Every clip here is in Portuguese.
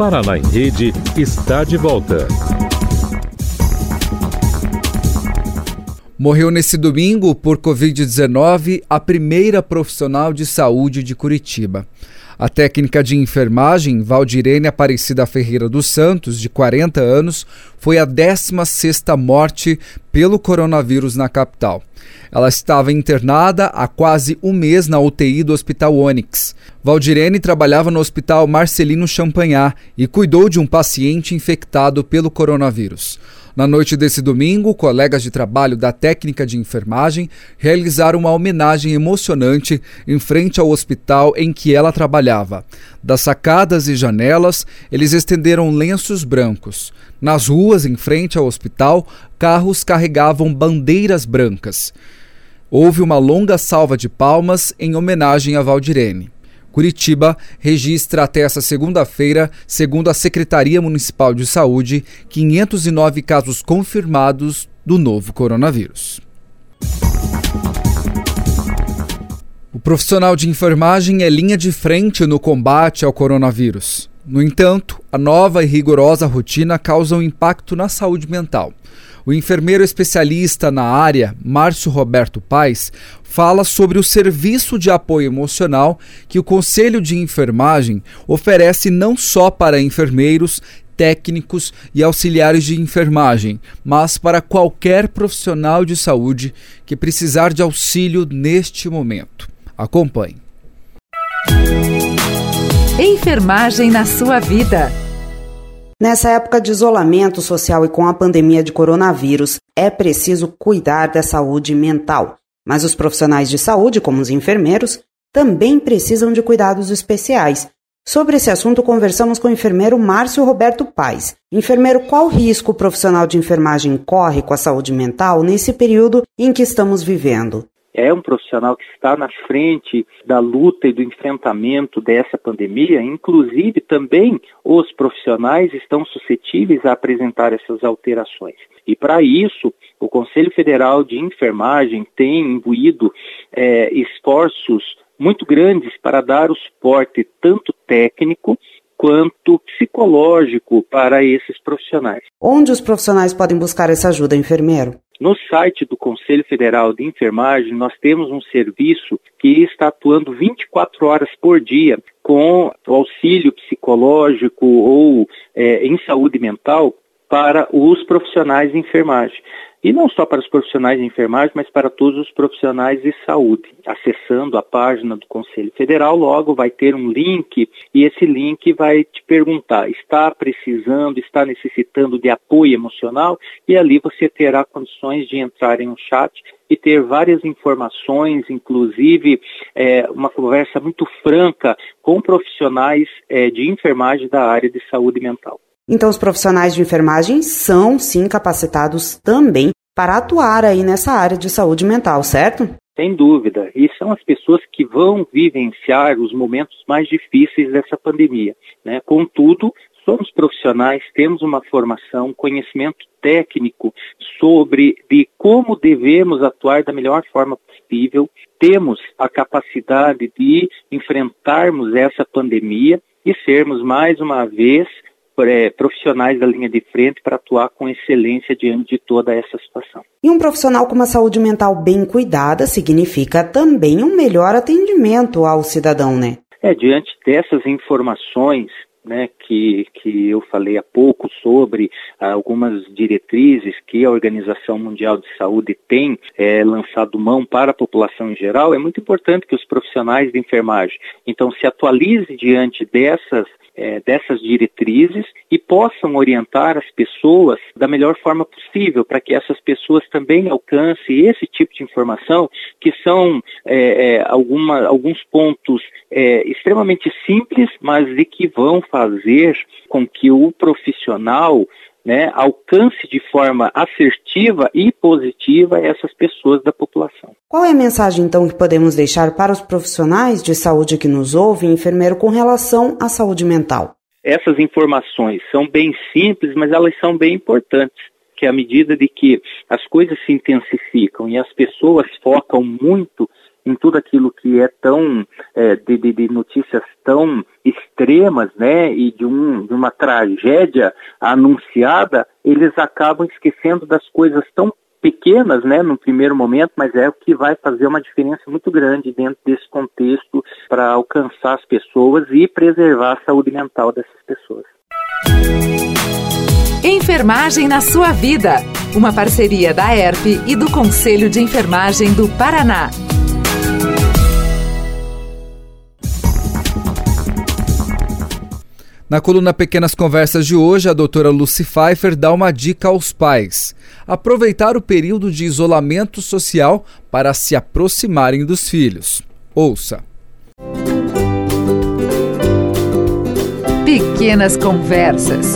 Paraná em Rede está de volta. Morreu nesse domingo por Covid-19 a primeira profissional de saúde de Curitiba. A técnica de enfermagem Valdirene Aparecida Ferreira dos Santos, de 40 anos, foi a 16ª morte pelo coronavírus na capital. Ela estava internada há quase um mês na UTI do Hospital Ônix. Valdirene trabalhava no Hospital Marcelino Champagnat e cuidou de um paciente infectado pelo coronavírus. Na noite desse domingo, colegas de trabalho da técnica de enfermagem realizaram uma homenagem emocionante em frente ao hospital em que ela trabalhava. Das sacadas e janelas, eles estenderam lenços brancos. Nas ruas, em frente ao hospital, carros carregavam bandeiras brancas. Houve uma longa salva de palmas em homenagem a Valdirene. Curitiba registra até essa segunda-feira, segundo a Secretaria Municipal de Saúde, 509 casos confirmados do novo coronavírus. O profissional de enfermagem é linha de frente no combate ao coronavírus. No entanto, a nova e rigorosa rotina causa um impacto na saúde mental. O enfermeiro especialista na área, Márcio Roberto Paes, fala sobre o serviço de apoio emocional que o Conselho de Enfermagem oferece não só para enfermeiros, técnicos e auxiliares de enfermagem, mas para qualquer profissional de saúde que precisar de auxílio neste momento. Acompanhe. Enfermagem na sua vida. Nessa época de isolamento social e com a pandemia de coronavírus, é preciso cuidar da saúde mental. Mas os profissionais de saúde, como os enfermeiros, também precisam de cuidados especiais. Sobre esse assunto, conversamos com o enfermeiro Márcio Roberto Paes. Enfermeiro, qual risco o profissional de enfermagem corre com a saúde mental nesse período em que estamos vivendo? É um profissional que está na frente da luta e do enfrentamento dessa pandemia. Inclusive, também os profissionais estão suscetíveis a apresentar essas alterações. E para isso, o Conselho Federal de Enfermagem tem imbuído esforços muito grandes para dar o suporte tanto técnico quanto psicológico para esses profissionais. Onde os profissionais podem buscar essa ajuda, enfermeiro? No site do Conselho Federal de Enfermagem, nós temos um serviço que está atuando 24 horas por dia com auxílio psicológico ou em saúde mental para os profissionais de enfermagem. E não só para os profissionais de enfermagem, mas para todos os profissionais de saúde. Acessando a página do Conselho Federal, logo vai ter um link e esse link vai te perguntar, está precisando, está necessitando de apoio emocional? E ali você terá condições de entrar em um chat e ter várias informações, inclusive uma conversa muito franca com profissionais de enfermagem da área de saúde mental. Então, os profissionais de enfermagem são, sim, capacitados também para atuar aí nessa área de saúde mental, certo? Sem dúvida. E são as pessoas que vão vivenciar os momentos mais difíceis dessa pandemia, né? Contudo, somos profissionais, temos uma formação, conhecimento técnico sobre de como devemos atuar da melhor forma possível. Temos a capacidade de enfrentarmos essa pandemia e sermos, mais uma vez, profissionais da linha de frente para atuar com excelência diante de toda essa situação. E um profissional com uma saúde mental bem cuidada significa também um melhor atendimento ao cidadão, né? Diante dessas informações, né, que eu falei há pouco sobre algumas diretrizes que a Organização Mundial de Saúde tem lançado mão para a população em geral, é muito importante que os profissionais de enfermagem, então, se atualizem diante dessas diretrizes e possam orientar as pessoas da melhor forma possível para que essas pessoas também alcancem esse tipo de informação que são alguns pontos extremamente simples, mas de que vão fazer com que o profissional, né, alcance de forma assertiva e positiva essas pessoas da população. Qual é a mensagem, então, que podemos deixar para os profissionais de saúde que nos ouvem, enfermeiro, com relação à saúde mental? Essas informações são bem simples, mas elas são bem importantes, que à medida de que as coisas se intensificam e as pessoas focam muito em tudo aquilo que é tão de notícias tão extremas, extremas, né, e de uma tragédia anunciada, eles acabam esquecendo das coisas tão pequenas, né, no primeiro momento, mas é o que vai fazer uma diferença muito grande dentro desse contexto para alcançar as pessoas e preservar a saúde mental dessas pessoas. Enfermagem na sua vida, uma parceria da ERP e do Conselho de Enfermagem do Paraná. Na coluna Pequenas Conversas de hoje, a doutora Lucy Pfeiffer dá uma dica aos pais: aproveitar o período de isolamento social para se aproximarem dos filhos. Ouça. Pequenas Conversas.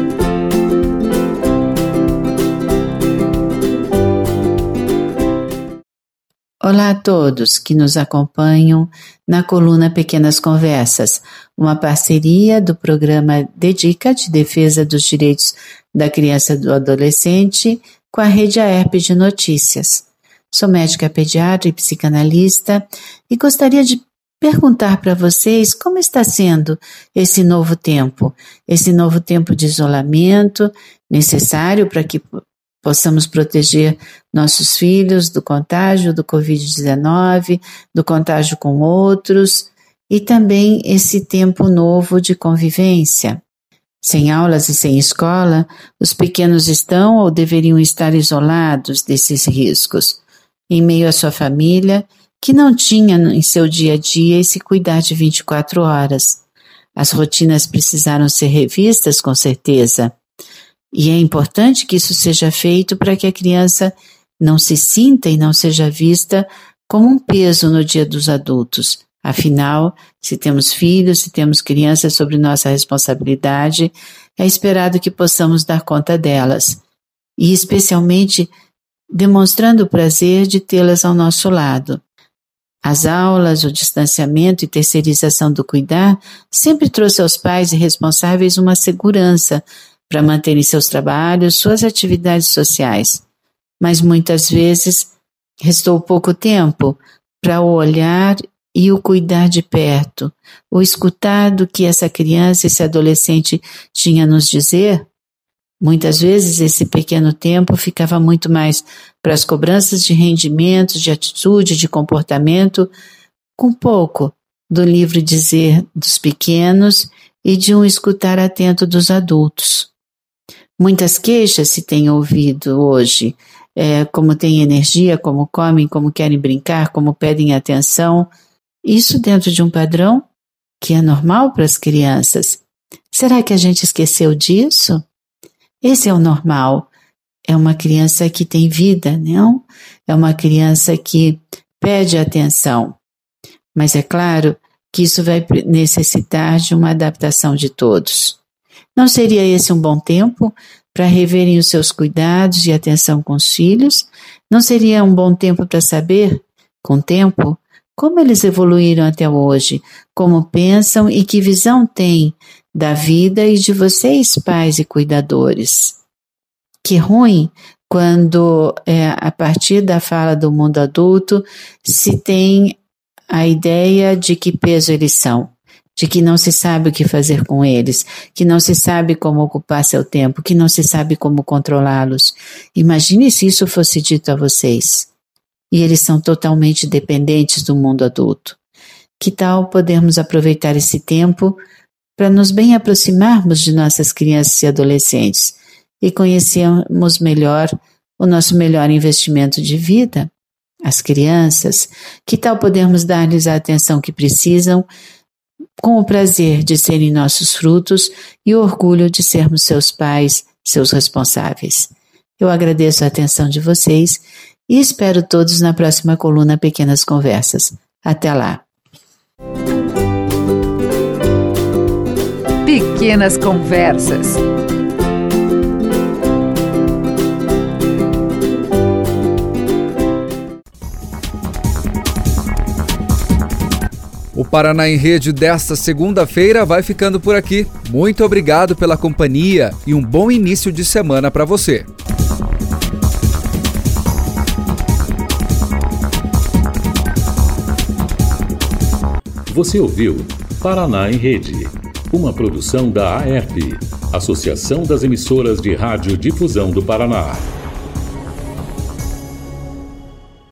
Olá a todos que nos acompanham na coluna Pequenas Conversas, uma parceria do programa DEDICA, de Defesa dos Direitos da Criança e do Adolescente, com a Rede AERP de Notícias. Sou médica pediatra e psicanalista e gostaria de perguntar para vocês como está sendo esse novo tempo de isolamento necessário para que possamos proteger nossos filhos do contágio do Covid-19, do contágio com outros, e também esse tempo novo de convivência. Sem aulas e sem escola, os pequenos estão ou deveriam estar isolados desses riscos, em meio à sua família, que não tinha em seu dia a dia esse cuidar de 24 horas. As rotinas precisaram ser revistas, com certeza. E é importante que isso seja feito para que a criança não se sinta e não seja vista como um peso no dia dos adultos. Afinal, se temos filhos, se temos crianças sob nossa responsabilidade, é esperado que possamos dar conta delas. E especialmente demonstrando o prazer de tê-las ao nosso lado. As aulas, o distanciamento e terceirização do cuidar sempre trouxe aos pais e responsáveis uma segurança para manterem seus trabalhos, suas atividades sociais. Mas muitas vezes restou pouco tempo para o olhar e o cuidar de perto, o escutar do que essa criança, esse adolescente tinha a nos dizer. Muitas vezes esse pequeno tempo ficava muito mais para as cobranças de rendimentos, de atitude, de comportamento, com pouco do livre dizer dos pequenos e de um escutar atento dos adultos. Muitas queixas se têm ouvido hoje, como têm energia, como comem, como querem brincar, como pedem atenção. Isso dentro de um padrão que é normal para as crianças. Será que a gente esqueceu disso? Esse é o normal. É uma criança que tem vida, não? É uma criança que pede atenção. Mas é claro que isso vai necessitar de uma adaptação de todos. Não seria esse um bom tempo para reverem os seus cuidados e atenção com os filhos? Não seria um bom tempo para saber, com o tempo, como eles evoluíram até hoje, como pensam e que visão têm da vida e de vocês, pais e cuidadores? Que ruim quando, a partir da fala do mundo adulto, se tem a ideia de que peso eles são, de que não se sabe o que fazer com eles, que não se sabe como ocupar seu tempo, que não se sabe como controlá-los. Imagine se isso fosse dito a vocês. E eles são totalmente dependentes do mundo adulto. Que tal podermos aproveitar esse tempo para nos bem aproximarmos de nossas crianças e adolescentes e conhecermos melhor o nosso melhor investimento de vida? As crianças, que tal podermos dar-lhes a atenção que precisam, com o prazer de serem nossos frutos e o orgulho de sermos seus pais, seus responsáveis. Eu agradeço a atenção de vocês e espero todos na próxima coluna Pequenas Conversas. Até lá! Pequenas Conversas. O Paraná em Rede desta segunda-feira vai ficando por aqui. Muito obrigado pela companhia e um bom início de semana para você. Você ouviu Paraná em Rede. Uma produção da AERP, Associação das Emissoras de Rádio Difusão do Paraná.